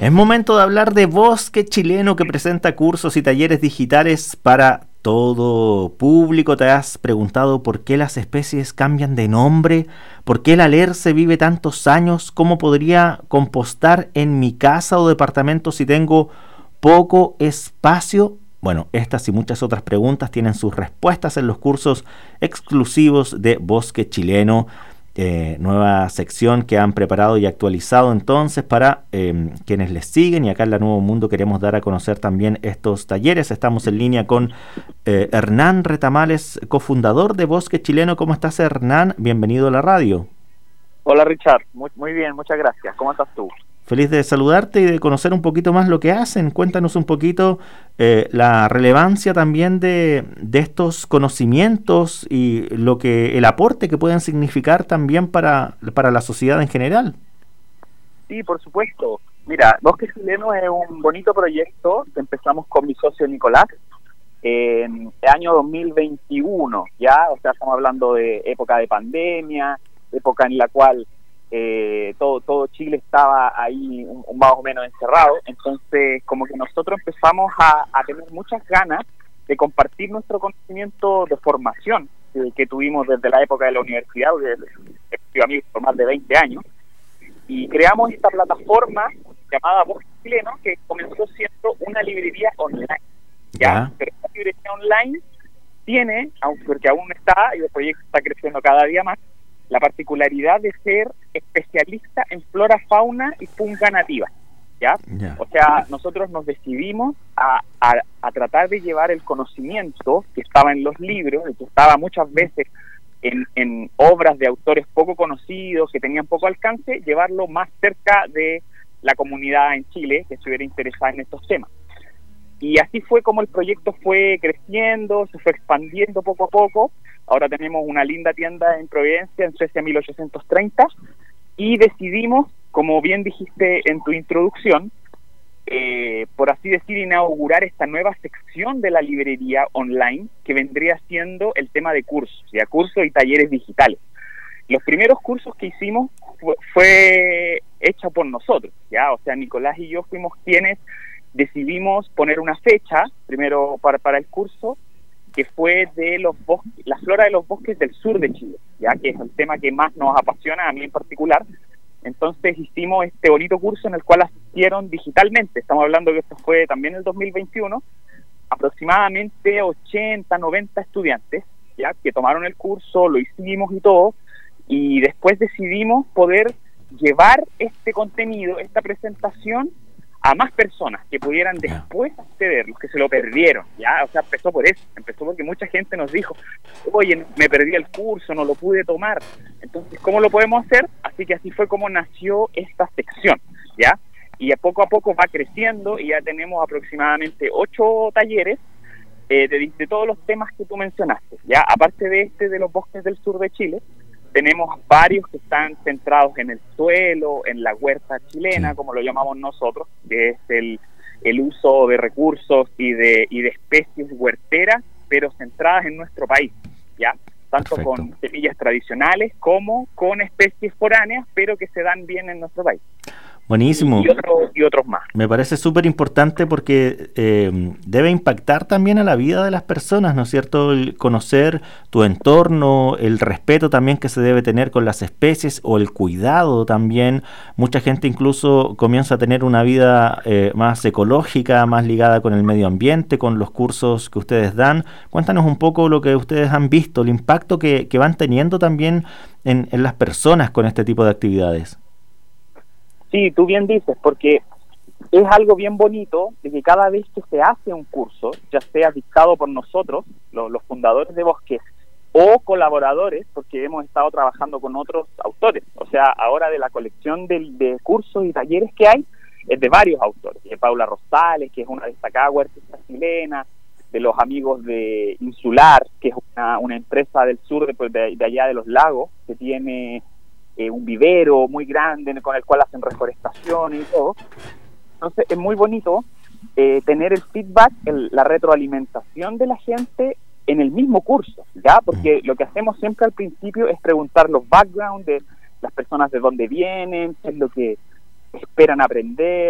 Es momento de hablar de Bosque Chileno, que presenta cursos y talleres digitales para todo público. ¿Te has preguntado por qué las especies cambian de nombre? ¿Por qué el alerce vive tantos años? ¿Cómo podría compostar en mi casa o departamento si tengo poco espacio? Bueno, estas y muchas otras preguntas tienen sus respuestas en los cursos exclusivos de Bosque Chileno. Nueva sección que han preparado y actualizado entonces para quienes les siguen, y acá en La Nuevo Mundo queremos dar a conocer también estos talleres. Estamos en línea con Hernán Retamales, cofundador de Bosque Chileno. ¿Cómo estás, Hernán? Bienvenido a la radio. Hola, Richard, muy bien, muchas gracias. ¿Cómo estás tú? Feliz de saludarte y de conocer un poquito más lo que hacen. Cuéntanos un poquito la relevancia también de estos conocimientos y el aporte que pueden significar también para la sociedad en general. Sí, por supuesto. Mira, Bosque Chileno es un bonito proyecto que empezamos con mi socio Nicolás en el año 2021, ya, o sea, estamos hablando de época de pandemia, época en la cual todo Chile estaba ahí más o menos encerrado. Entonces como que nosotros empezamos a tener muchas ganas de compartir nuestro conocimiento de formación que tuvimos desde la época de la universidad, de amigos por más de 20 años, y creamos esta plataforma llamada Bosque Chileno, que comenzó siendo una librería online, ¿ya? Pero esta librería online tiene, porque aún está, y el proyecto está creciendo cada día más, la particularidad de ser especialista en flora, fauna y funga nativa, ¿ya? O sea, nosotros nos decidimos a tratar de llevar el conocimiento que estaba en los libros, y que estaba muchas veces en obras de autores poco conocidos, que tenían poco alcance, llevarlo más cerca de la comunidad en Chile que estuviera interesada en estos temas. Y así fue como el proyecto fue creciendo, se fue expandiendo poco a poco. Ahora tenemos una linda tienda en Providencia, en Suecia 1830, y decidimos, como bien dijiste en tu introducción, por así decir, inaugurar esta nueva sección de la librería online, que vendría siendo el tema de cursos, ya cursos y talleres digitales. Los primeros cursos que hicimos fue hecho por nosotros, ya, o sea, Nicolás y yo fuimos quienes decidimos poner una fecha primero para el curso, que fue de la flora de los bosques del sur de Chile, ya que es el tema que más nos apasiona, a mí en particular. Entonces hicimos este bonito curso en el cual asistieron digitalmente, estamos hablando que esto fue también el 2021, aproximadamente 80, 90 estudiantes, ya que tomaron el curso, lo hicimos y todo, y después decidimos poder llevar este contenido, esta presentación, a más personas que pudieran después acceder, los que se lo perdieron, ya, o sea, empezó por eso, empezó porque mucha gente nos dijo, oye, me perdí el curso, no lo pude tomar, entonces, ¿cómo lo podemos hacer? Así que así fue como nació esta sección, ya, y a poco va creciendo, y ya tenemos aproximadamente 8 talleres de todos los temas que tú mencionaste, ya, aparte de de los bosques del sur de Chile. Tenemos varios que están centrados en el suelo, en la huerta chilena, como lo llamamos nosotros, que es el uso de recursos y de especies huerteras, pero centradas en nuestro país, ¿ya? Tanto Perfecto. Con semillas tradicionales como con especies foráneas, pero que se dan bien en nuestro país. Buenísimo. Y otros más. Me parece súper importante porque debe impactar también a la vida de las personas, ¿no es cierto? El conocer tu entorno, el respeto también que se debe tener con las especies, o el cuidado también. Mucha gente incluso comienza a tener una vida más ecológica, más ligada con el medio ambiente, con los cursos que ustedes dan. Cuéntanos un poco lo que ustedes han visto, el impacto que van teniendo también en las personas con este tipo de actividades. Sí, tú bien dices, porque es algo bien bonito de que cada vez que se hace un curso, ya sea dictado por nosotros, los fundadores de Bosques, o colaboradores, porque hemos estado trabajando con otros autores, o sea, ahora de la colección de cursos y talleres que hay, es de varios autores, de Paula Rosales, que es una destacada huertista chilena, de los amigos de Insular, que es una empresa del sur de allá de los lagos, que tiene un vivero muy grande con el cual hacen reforestación y todo. Entonces es muy bonito tener el feedback, la retroalimentación de la gente en el mismo curso, ¿ya? Porque lo que hacemos siempre al principio es preguntar los backgrounds de las personas, de dónde vienen, qué es lo que esperan aprender,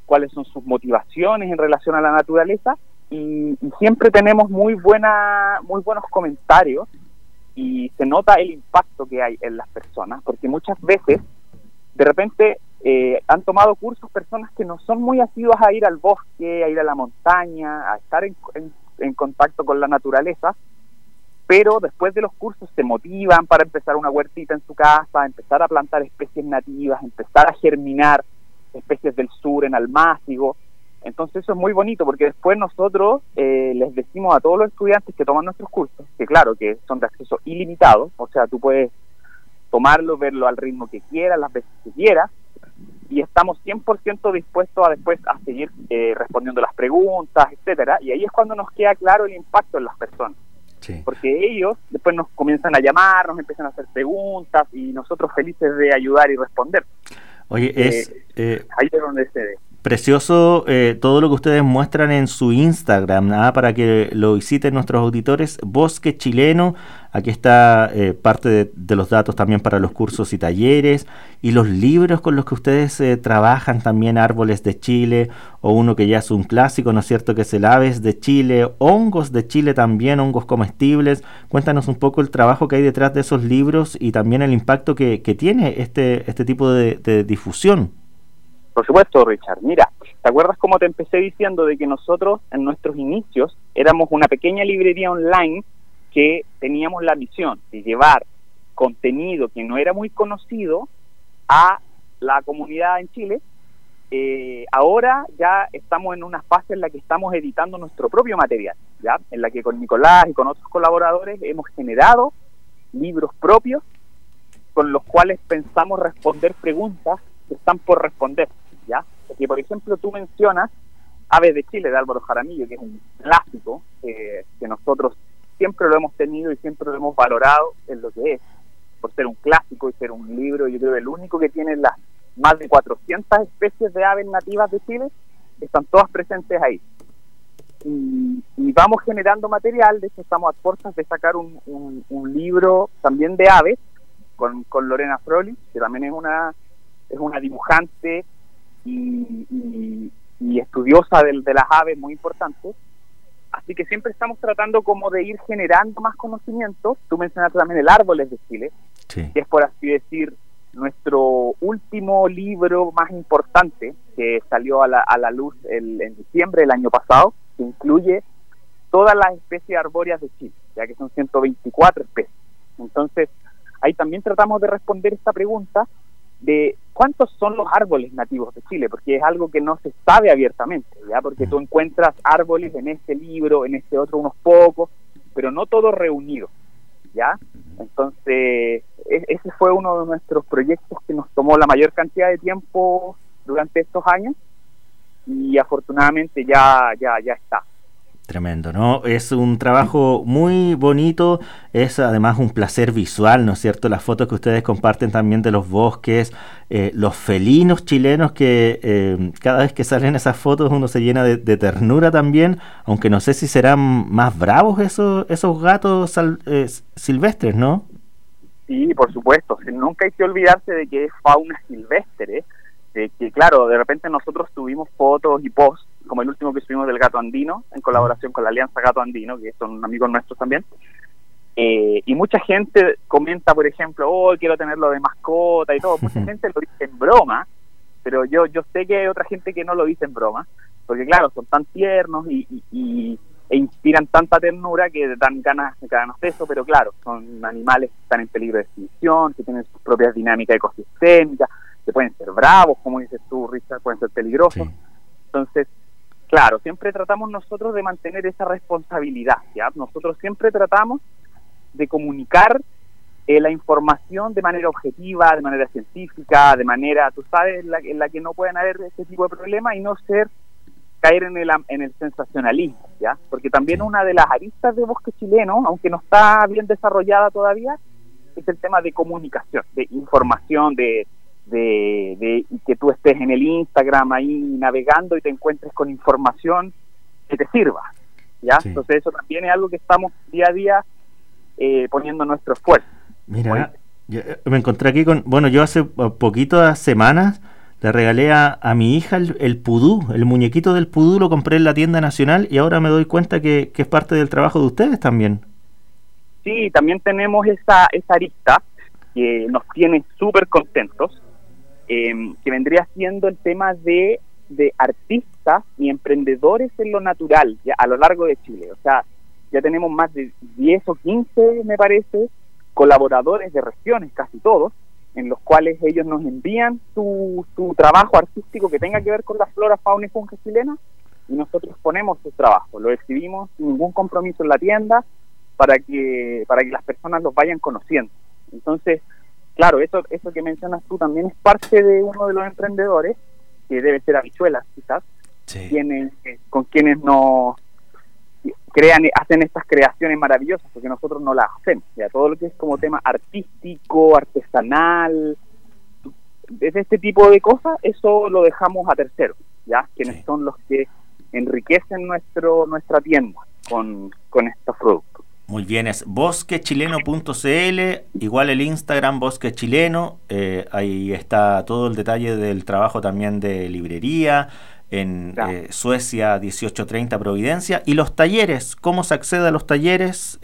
cuáles son sus motivaciones en relación a la naturaleza, y siempre tenemos muy buenos comentarios, y se nota el impacto que hay en las personas, porque muchas veces, de repente, han tomado cursos personas que no son muy asiduas a ir al bosque, a ir a la montaña, a estar en contacto con la naturaleza, pero después de los cursos se motivan para empezar una huertita en su casa, empezar a plantar especies nativas, empezar a germinar especies del sur en almácigo. Entonces eso es muy bonito, porque después nosotros les decimos a todos los estudiantes que toman nuestros cursos, que claro, que son de acceso ilimitado, o sea, tú puedes tomarlo, verlo al ritmo que quieras, las veces que quieras, y estamos 100% dispuestos a después a seguir respondiendo las preguntas, etcétera, y ahí es cuando nos queda claro el impacto en las personas. Sí. Porque ellos después nos comienzan a llamar, nos empiezan a hacer preguntas, y nosotros felices de ayudar y responder. Oye, ahí es donde se ve. Precioso todo lo que ustedes muestran en su Instagram, para que lo visiten nuestros auditores. Bosque Chileno, aquí está parte de los datos también para los cursos y talleres, y los libros con los que ustedes trabajan también, Árboles de Chile, o uno que ya es un clásico, ¿no es cierto?, que es el Aves de Chile, Hongos de Chile también, hongos comestibles. Cuéntanos un poco el trabajo que hay detrás de esos libros y también el impacto que tiene este tipo de difusión. Por supuesto, Richard. Mira, ¿te acuerdas cómo te empecé diciendo de que nosotros en nuestros inicios éramos una pequeña librería online que teníamos la misión de llevar contenido que no era muy conocido a la comunidad en Chile? Ahora ya estamos en una fase en la que estamos editando nuestro propio material, ¿ya? En la que con Nicolás y con otros colaboradores hemos generado libros propios con los cuales pensamos responder preguntas que están por responder, ¿ya? Porque, por ejemplo, tú mencionas Aves de Chile, de Álvaro Jaramillo, que es un clásico que nosotros siempre lo hemos tenido y siempre lo hemos valorado en lo que es, por ser un clásico y ser un libro, yo creo el único que tiene las más de 400 especies de aves nativas de Chile, están todas presentes ahí. Y vamos generando material. De hecho estamos a puertas de sacar un libro también de aves con Lorena Froli, que también es una dibujante y estudiosa de las aves muy importante. Así que siempre estamos tratando como de ir generando más conocimientos. Tú mencionaste también el Árboles de Chile, sí, que es, por así decir, nuestro último libro más importante, que salió a la luz en diciembre del año pasado, que incluye todas las especies arbóreas de Chile, ya que son 124 especies. Entonces, ahí también tratamos de responder esta pregunta de cuántos son los árboles nativos de Chile, porque es algo que no se sabe abiertamente, ¿ya? Porque tú encuentras árboles en este libro, en este otro unos pocos, pero no todos reunidos, ¿ya? Entonces, ese fue uno de nuestros proyectos que nos tomó la mayor cantidad de tiempo durante estos años, y afortunadamente ya está. Tremendo, ¿no? Es un trabajo muy bonito, es además un placer visual, ¿no es cierto? Las fotos que ustedes comparten también de los bosques, los felinos chilenos que cada vez que salen esas fotos uno se llena de ternura también, aunque no sé si serán más bravos esos gatos silvestres, ¿no? Sí, por supuesto, nunca hay que olvidarse de que es fauna silvestre, de que claro, de repente nosotros tuvimos fotos y posts, como el último que subimos del gato andino, en colaboración con la Alianza Gato Andino, que son amigos nuestros también, y mucha gente comenta, por ejemplo, quiero tenerlo de mascota y todo. Mucha gente lo dice en broma, pero yo sé que hay otra gente que no lo dice en broma, porque claro, son tan tiernos e inspiran tanta ternura que dan ganas de eso, pero claro, son animales que están en peligro de extinción, que tienen sus propias dinámicas ecosistémicas, que pueden ser bravos, como dices tú, Richard, pueden ser peligrosos. Sí. Entonces, claro, siempre tratamos nosotros de mantener esa responsabilidad, ¿ya? Nosotros siempre tratamos de comunicar la información de manera objetiva, de manera científica, de manera, tú sabes, en la que no pueden haber este tipo de problemas y no caer en el sensacionalismo, ¿ya? Porque también una de las aristas de Bosque Chileno, aunque no está bien desarrollada todavía, es el tema de comunicación, de información, de que tú estés en el Instagram ahí navegando y te encuentres con información que te sirva, ¿ya? Sí. Entonces eso también es algo que estamos día a día poniendo nuestro esfuerzo. Mira, yo me encontré aquí yo hace poquitas semanas Le regalé a mi hija el pudú, el muñequito del pudú, lo compré en la tienda nacional y ahora me doy cuenta que es parte del trabajo de ustedes también. Sí, también tenemos esa arista que nos tiene súper contentos, que vendría siendo el tema de artistas y emprendedores en lo natural, ya, a lo largo de Chile. O sea, ya tenemos más de 10 o 15, me parece, colaboradores de regiones, casi todos, en los cuales ellos nos envían su trabajo artístico que tenga que ver con la flora, fauna y fungi chilena, y nosotros ponemos su trabajo, lo exhibimos sin ningún compromiso en la tienda para que las personas los vayan conociendo. Entonces, claro, eso que mencionas tú también es parte de uno de los emprendedores, que debe ser Habichuelas, quizás, sí, con quienes nos hacen estas creaciones maravillosas, porque nosotros no las hacemos. Ya todo lo que es como tema artístico, artesanal, desde este tipo de cosas, eso lo dejamos a terceros, ya, quienes sí, son los que enriquecen nuestra tienda con estos productos. Muy bien, es bosquechileno.cl, igual el Instagram bosquechileno, ahí está todo el detalle del trabajo también de librería, en Suecia 1830 Providencia. Y los talleres, ¿cómo se accede a los talleres?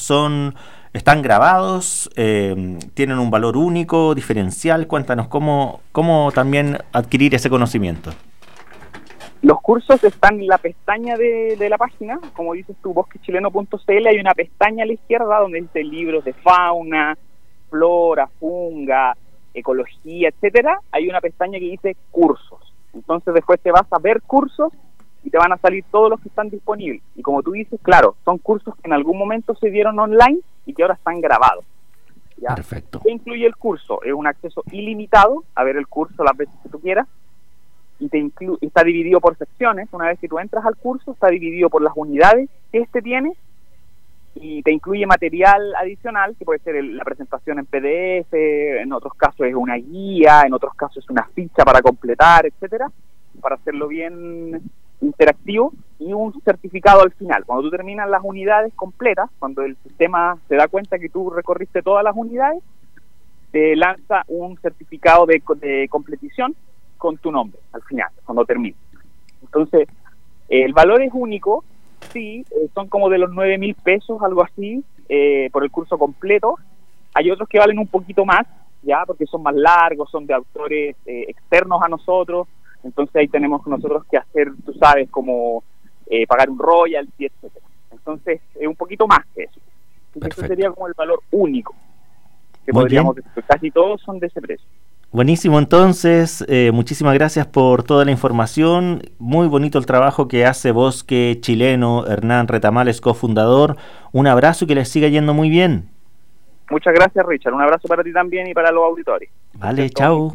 Están grabados, tienen un valor único, diferencial. Cuéntanos cómo también adquirir ese conocimiento. Los cursos están en la pestaña de la página, como dices tú, bosquechileno.cl, hay una pestaña a la izquierda donde dice libros de fauna, flora, funga, ecología, etcétera. Hay una pestaña que dice cursos. Entonces después te vas a ver cursos y te van a salir todos los que están disponibles. Y como tú dices, claro, son cursos que en algún momento se dieron online y que ahora están grabados, ¿ya? Perfecto. ¿Qué incluye el curso? Es un acceso ilimitado a ver el curso las veces que tú quieras. Y está dividido por secciones. Una vez que tú entras al curso, está dividido por las unidades que tiene, y te incluye material adicional, que puede ser la presentación en PDF, en otros casos es una guía, en otros casos es una ficha para completar, etcétera, para hacerlo bien interactivo, y un certificado al final. Cuando tú terminas las unidades completas, cuando el sistema se da cuenta que tú recorriste todas las unidades, te lanza un certificado de completición con tu nombre al final, cuando termine. Entonces, el valor es único, sí, son como de los 9.000 pesos, algo así, por el curso completo. Hay otros que valen un poquito más, ya, porque son más largos, son de autores externos a nosotros, entonces ahí tenemos nosotros que hacer, tú sabes, como pagar un royalty, etcétera. Entonces, es un poquito más que eso. Entonces, ese sería como el valor único que muy podríamos bien decir. Casi todos son de ese precio. Buenísimo, entonces, muchísimas gracias por toda la información. Muy bonito el trabajo que hace Bosque Chileno. Hernán Retamales, cofundador. Un abrazo y que les siga yendo muy bien. Muchas gracias, Richard. Un abrazo para ti también y para los auditores. Vale, chao.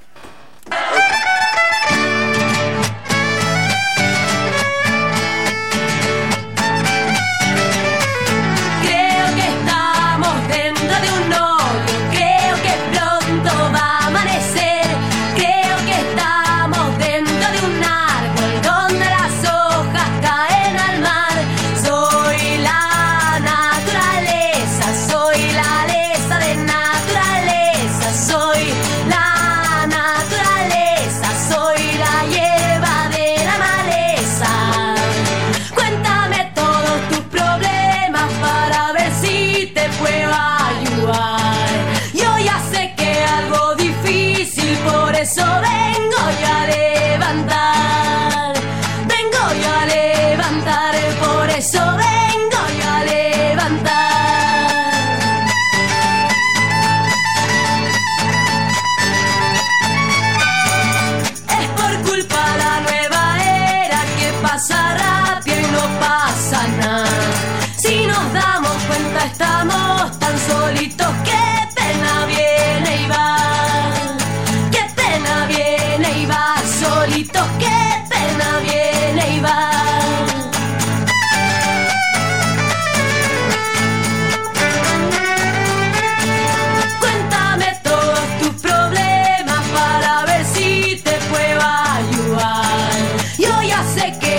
Estamos tan solitos, qué pena viene y va, qué pena viene y va, solitos, qué pena viene y va. Cuéntame todos tus problemas para ver si te puedo ayudar. Yo ya sé que